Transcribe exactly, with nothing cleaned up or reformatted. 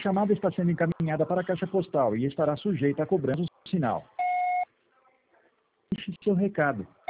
chamada está sendo encaminhada para a caixa postal e estará sujeita a cobrança do sinal. Deixe seu recado.